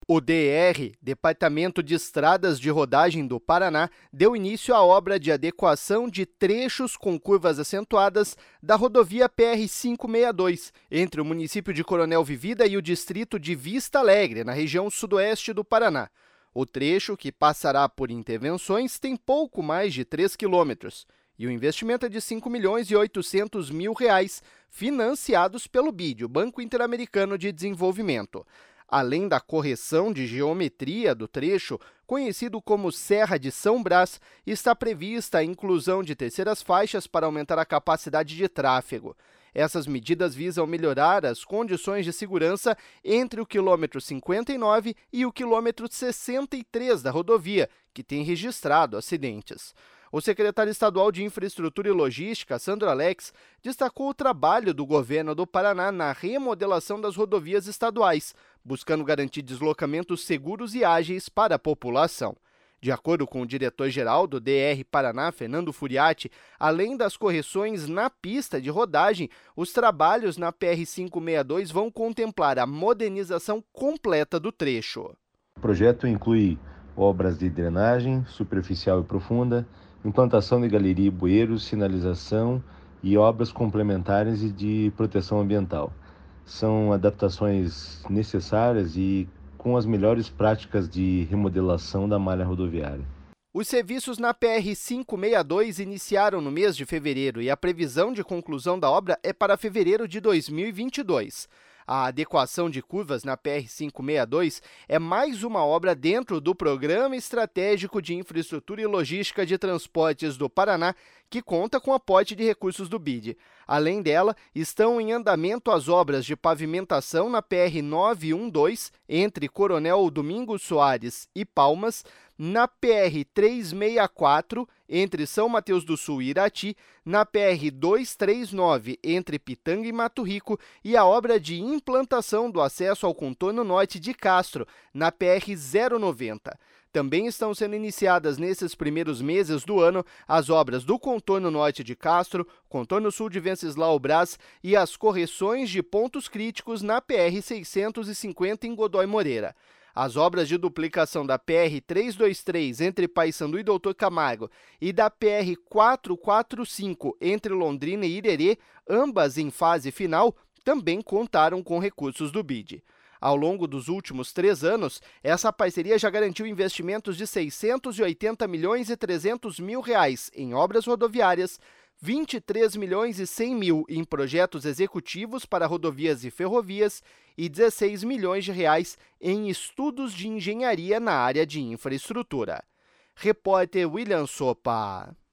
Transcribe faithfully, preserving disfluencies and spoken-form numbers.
O D E R, Departamento de Estradas de Rodagem do Paraná, deu início à obra de adequação de trechos com curvas acentuadas da rodovia P R quinhentos e sessenta e dois, entre o município de Coronel Vivida e o distrito de Vista Alegre, na região sudoeste do Paraná. O trecho, que passará por intervenções, tem pouco mais de três quilômetros, e o investimento é de cinco milhões e oitocentos mil reais, financiados pelo B I D, o Banco Interamericano de Desenvolvimento. Além da correção de geometria do trecho, conhecido como Serra de São Brás, está prevista a inclusão de terceiras faixas para aumentar a capacidade de tráfego. Essas medidas visam melhorar as condições de segurança entre o quilômetro cinquenta e nove e o quilômetro sessenta e três da rodovia, que tem registrado acidentes. O secretário estadual de Infraestrutura e Logística, Sandro Alex, destacou o trabalho do governo do Paraná na remodelação das rodovias estaduais, buscando garantir deslocamentos seguros e ágeis para a população. De acordo com o diretor-geral do D E R Paraná, Fernando Furiati, além das correções na pista de rodagem, os trabalhos na P R quinhentos e sessenta e dois vão contemplar a modernização completa do trecho. O projeto inclui obras de drenagem superficial e profunda, implantação de galeria e bueiros, sinalização e obras complementares e de proteção ambiental. São adaptações necessárias e com as melhores práticas de remodelação da malha rodoviária. Os serviços na P R quinhentos e sessenta e dois iniciaram no mês de fevereiro e a previsão de conclusão da obra é para fevereiro de dois mil e vinte e dois. A adequação de curvas na P R quinhentos e sessenta e dois é mais uma obra dentro do Programa Estratégico de Infraestrutura e Logística de Transportes do Paraná, que conta com aporte de recursos do B I D. Além dela, estão em andamento as obras de pavimentação na P R novecentos e doze, entre Coronel Domingos Soares e Palmas, na P R trezentos e sessenta e quatro, entre São Mateus do Sul e Irati, na P R duzentos e trinta e nove, entre Pitanga e Mato Rico, e a obra de implantação do acesso ao contorno norte de Castro, na P R zero noventa. Também estão sendo iniciadas nesses primeiros meses do ano as obras do contorno norte de Castro, contorno sul de Venceslau Braz e as correções de pontos críticos na P R seiscentos e cinquenta em Godoy Moreira. As obras de duplicação da P R trezentos e vinte e três entre Paissandu e Doutor Camargo e da P R quatrocentos e quarenta e cinco entre Londrina e Irerê, ambas em fase final, também contaram com recursos do B I D. Ao longo dos últimos três anos, essa parceria já garantiu investimentos de seiscentos e oitenta milhões e trezentos mil reais em obras rodoviárias, vinte e três milhões e cem mil em projetos executivos para rodovias e ferrovias e dezesseis milhões de reais em estudos de engenharia na área de infraestrutura. Repórter William Sopa.